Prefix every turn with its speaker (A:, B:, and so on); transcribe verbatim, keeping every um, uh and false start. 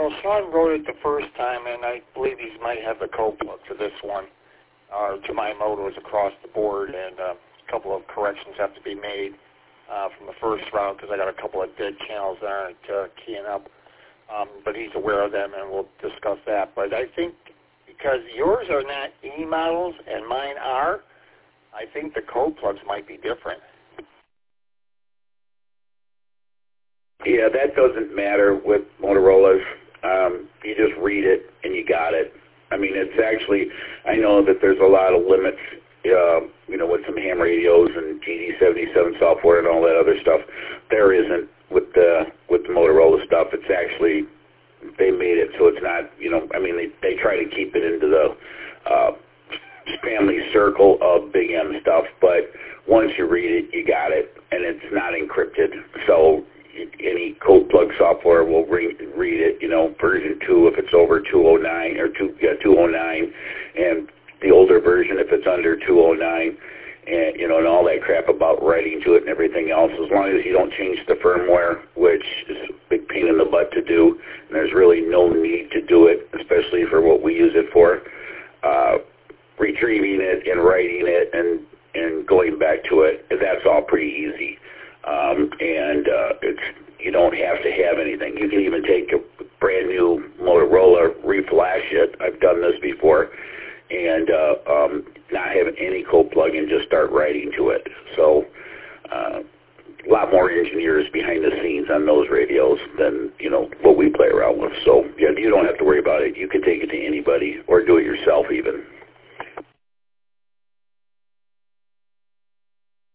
A: Well, Sean wrote it the first time, and I believe he might have the code plug to this one, or to my motors across the board, and uh, a couple of corrections have to be made uh, from the first route because I got a couple of dead channels that aren't uh, keying up. Um, but he's aware of them, and we'll discuss that. But I think because yours are not E models and mine are, I think the code plugs might be different.
B: Yeah, that doesn't matter with Motorola's. Um, you just read it and you got it. I mean, it's actually, I know that there's a lot of limits, uh, you know, with some ham radios and G D seventy-seven software and all that other stuff. There isn't with the with the Motorola stuff. It's actually, they made it so it's not, you know, I mean, they, they try to keep it into the uh, family circle of Big M stuff, but once you read it, you got it, and it's not encrypted. So any code plug software will re- read it, you know, version two if it's over two oh nine, or two, yeah, two oh nine, and the older version if it's under two oh nine, and, you know, and all that crap about writing to it and everything else, as long as you don't change the firmware, which is a big pain in the butt to do, and there's really no need to do it, especially for what we use it for. Uh, retrieving it and writing it and, and going back to it, that's all pretty easy. Um, and uh, it's you don't have to have anything. You can even take a brand new Motorola, reflash it. I've done this before, and uh, um, not have any code plug and just start writing to it. So uh, a lot more engineers behind the scenes on those radios than you know what we play around with. So yeah, you don't have to worry about it. You can take it to anybody or do it yourself even.